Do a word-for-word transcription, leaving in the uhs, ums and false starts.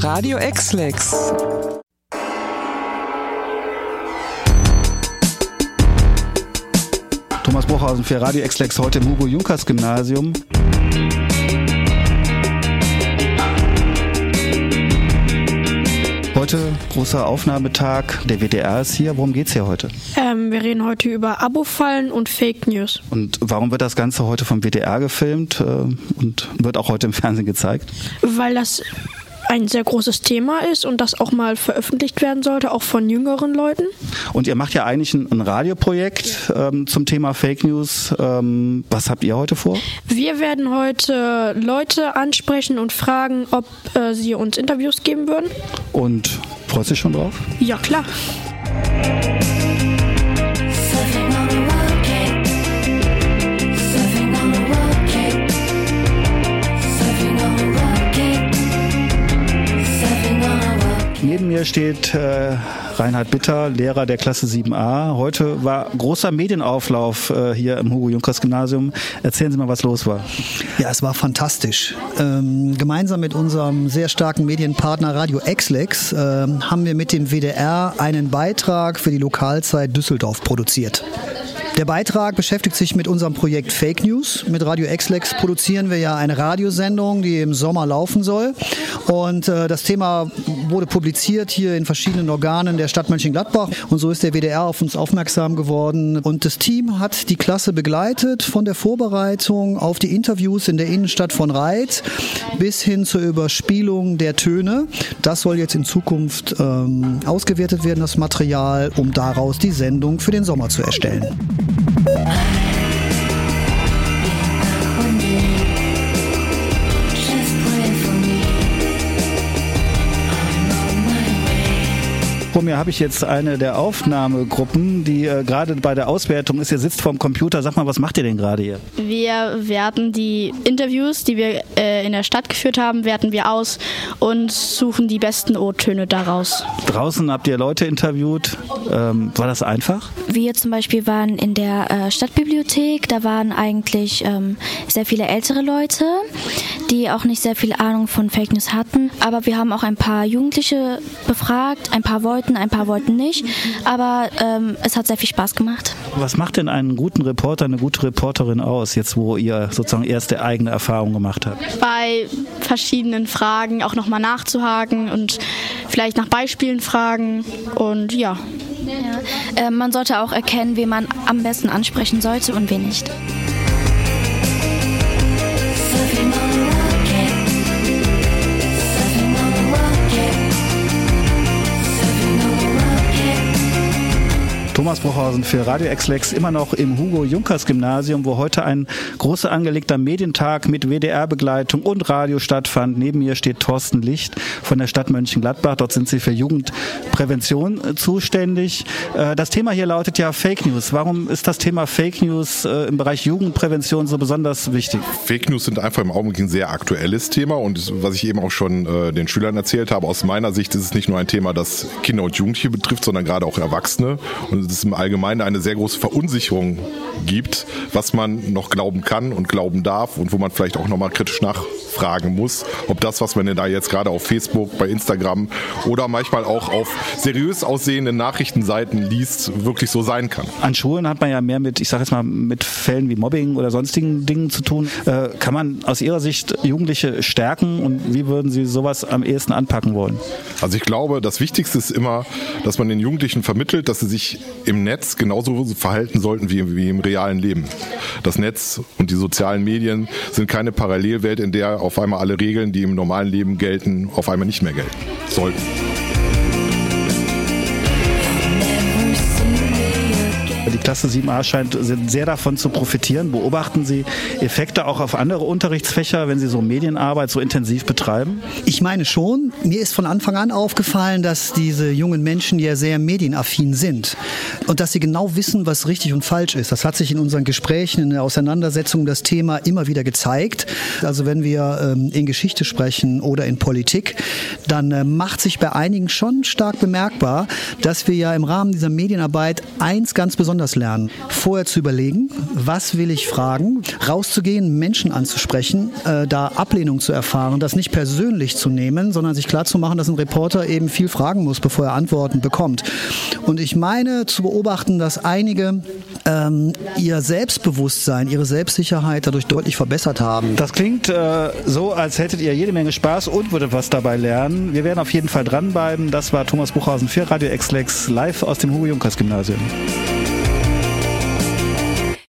Radio X-Lex. Thomas Bruchhausen für Radio X-Lex heute im Hugo-Junkers-Gymnasium. Heute großer Aufnahmetag, der W D R ist hier. Worum geht's hier heute? Ähm, wir reden heute über Abo-Fallen und Fake News. Und warum wird das Ganze heute vom W D R gefilmt äh, und wird auch heute im Fernsehen gezeigt? Weil das ein sehr großes Thema ist und das auch mal veröffentlicht werden sollte, auch von jüngeren Leuten. Und ihr macht ja eigentlich ein, ein Radioprojekt ähm, zum Thema Fake News. Ähm, was habt ihr heute vor? Wir werden heute Leute ansprechen und fragen, ob äh, sie uns Interviews geben würden. Und freust du dich schon drauf? Ja, klar. Neben mir steht äh, Reinhard Bitter, Lehrer der Klasse sieben a. Heute war großer Medienauflauf äh, hier im Hugo-Junkers-Gymnasium. Erzählen Sie mal, was los war. Ja, es war fantastisch. Ähm, gemeinsam mit unserem sehr starken Medienpartner Radio X-Lex ähm, haben wir mit dem W D R einen Beitrag für die Lokalzeit Düsseldorf produziert. Der Beitrag beschäftigt sich mit unserem Projekt Fake News. Mit Radio X-Lex produzieren wir ja eine Radiosendung, die im Sommer laufen soll. Und äh, das Thema wurde publiziert hier in verschiedenen Organen der Stadt Mönchengladbach. Und so ist der W D R auf uns aufmerksam geworden. Und das Team hat die Klasse begleitet von der Vorbereitung auf die Interviews in der Innenstadt von Reith bis hin zur Überspielung der Töne. Das soll jetzt in Zukunft ähm, ausgewertet werden, das Material, um daraus die Sendung für den Sommer zu erstellen. Vor mir habe ich jetzt eine der Aufnahmegruppen, die äh, gerade bei der Auswertung ist. Ihr sitzt vorm Computer. Sag mal, was macht ihr denn gerade hier? Wir werten die Interviews, die wir äh, in der Stadt geführt haben, werten wir aus und suchen die besten O-Töne daraus. Draußen habt ihr Leute interviewt. Ähm, war das einfach? Wir zum Beispiel waren in der äh, Stadtbibliothek. Da waren eigentlich ähm, sehr viele ältere Leute, die auch nicht sehr viel Ahnung von Fake News hatten. Aber wir haben auch ein paar Jugendliche befragt. Ein paar wollten, ein paar wollten nicht. Aber ähm, es hat sehr viel Spaß gemacht. Was macht denn einen guten Reporter, eine gute Reporterin aus, jetzt wo ihr sozusagen erste eigene Erfahrung gemacht habt? Bei verschiedenen Fragen auch nochmal nachzuhaken und vielleicht nach Beispielen fragen und ja. ja. Äh, man sollte auch erkennen, wen man am besten ansprechen sollte und wen nicht. Thomas Bruchhausen für Radio X-Lex, immer noch im Hugo-Junkers-Gymnasium, wo heute ein großer angelegter Medientag mit W D R-Begleitung und Radio stattfand. Neben mir steht Thorsten Licht von der Stadt Mönchengladbach. Dort sind sie für Jugendprävention zuständig. Das Thema hier lautet ja Fake News. Warum ist das Thema Fake News im Bereich Jugendprävention so besonders wichtig? Fake News sind einfach im Augenblick ein sehr aktuelles Thema und was ich eben auch schon äh, den Schülern erzählt habe, aus meiner Sicht ist es nicht nur ein Thema, das Kinder und Jugendliche betrifft, sondern gerade auch Erwachsene. Und es im Allgemeinen eine sehr große Verunsicherung gibt, was man noch glauben kann und glauben darf und wo man vielleicht auch nochmal kritisch nachfragen muss, ob das, was man da jetzt gerade auf Facebook, bei Instagram oder manchmal auch auf seriös aussehenden Nachrichtenseiten liest, wirklich so sein kann. An Schulen hat man ja mehr mit, ich sage jetzt mal, mit Fällen wie Mobbing oder sonstigen Dingen zu tun. Äh, kann man aus Ihrer Sicht Jugendliche stärken und wie würden Sie sowas am ehesten anpacken wollen? Also ich glaube, das Wichtigste ist immer, dass man den Jugendlichen vermittelt, dass sie sich im Netz genauso verhalten sollten wie, wie im realen Leben. Das Netz und die sozialen Medien sind keine Parallelwelt, in der auf einmal alle Regeln, die im normalen Leben gelten, auf einmal nicht mehr gelten sollten. Die Klasse sieben a scheint sehr davon zu profitieren. Beobachten Sie Effekte auch auf andere Unterrichtsfächer, wenn Sie so Medienarbeit so intensiv betreiben? Ich meine schon. Mir ist von Anfang an aufgefallen, dass diese jungen Menschen ja sehr medienaffin sind und dass sie genau wissen, was richtig und falsch ist. Das hat sich in unseren Gesprächen, in der Auseinandersetzung das Thema immer wieder gezeigt. Also wenn wir ähm, in Geschichte sprechen oder in Politik, dann äh, macht sich bei einigen schon stark bemerkbar, dass wir ja im Rahmen dieser Medienarbeit eins ganz besonders daraus lernen? Vorher zu überlegen, was will ich fragen, rauszugehen, Menschen anzusprechen, äh, da Ablehnung zu erfahren, das nicht persönlich zu nehmen, sondern sich klarzumachen, dass ein Reporter eben viel fragen muss, bevor er Antworten bekommt. Und ich meine zu beobachten, dass einige ähm, ihr Selbstbewusstsein, ihre Selbstsicherheit dadurch deutlich verbessert haben. Das klingt äh, so, als hättet ihr jede Menge Spaß und würdet was dabei lernen. Wir werden auf jeden Fall dranbleiben. Das war Thomas Bruchhausen für Radio X-Lex live aus dem Hugo-Junkers-Gymnasium.